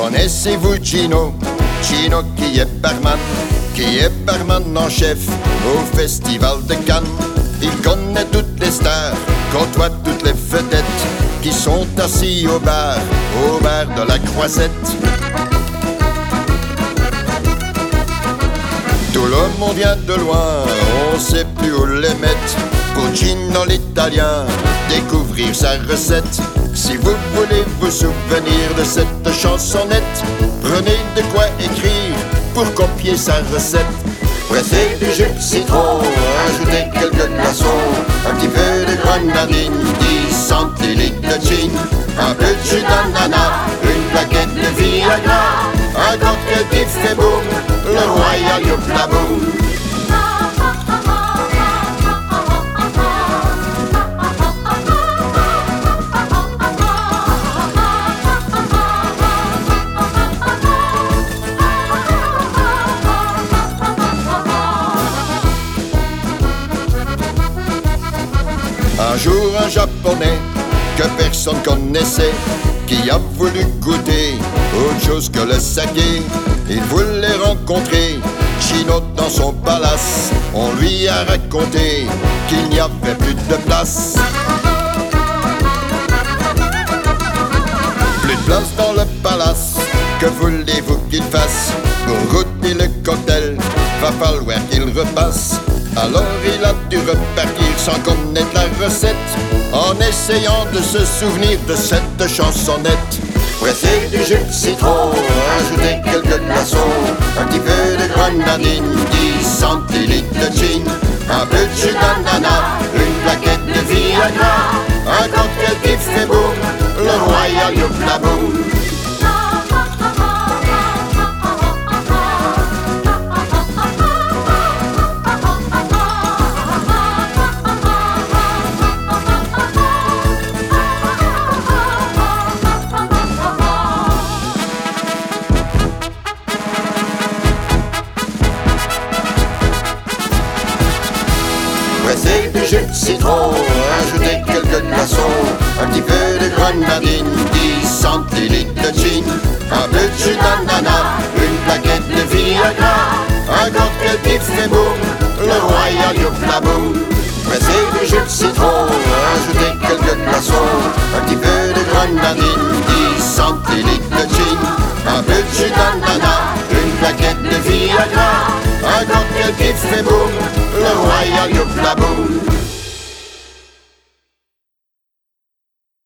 Connaissez-vous Gino? Gino qui est barman en chef au Festival de Cannes. Il connaît toutes les stars, côtoie toutes les vedettes qui sont assis au bar de la Croisette. Tout le monde vient de loin, on sait plus où les mettre. Pour Gino l'italien, découvrir sa recette. Si vous voulez vous souvenir de cette chansonnette, prenez de quoi écrire pour copier sa recette. Pressez du jus de citron, ajoutez quelques glaçons, un petit peu de grenadine, 10 centilitres de gin, un peu de jus d'ananas, une plaquette de Viagra, un cocktail qui fait boum, le royal youpla boum. Un jour un japonais que personne connaissait, qui a voulu goûter autre chose que le saké. Il voulait rencontrer Gino dans son palace. On lui a raconté qu'il n'y avait plus de place. Plus de place dans le palace, que voulez-vous qu'il fasse? Pour goûter le cocktail, va falloir qu'il repasse. Alors il a dû repartir sans connaître la recette, en essayant de se souvenir de cette chansonnette. Pressez du jus de citron, ajoutez quelques glaçons, un petit peu de grenadine, 10 centilitres de gin, un peu de jus d'ananas, une plaquette de Viagra, un cocktail qui fait boum, le royal youpla boum. Pressez du jus de citron, ajoutez quelques glaçons, un petit peu de grenadine, 10 centilitres de gin, un peu de jus d'ananas, une plaquette de Viagra, un cocktail qui fait boum, le royal youpla boum. Pressez du jus de citron, ajoutez quelques glaçons, un petit peu de grenadine, 10 centilitres de gin, un peu de jus d'ananas, une plaquette de Viagra, un cocktail qui fait boum, le royal youpla boum.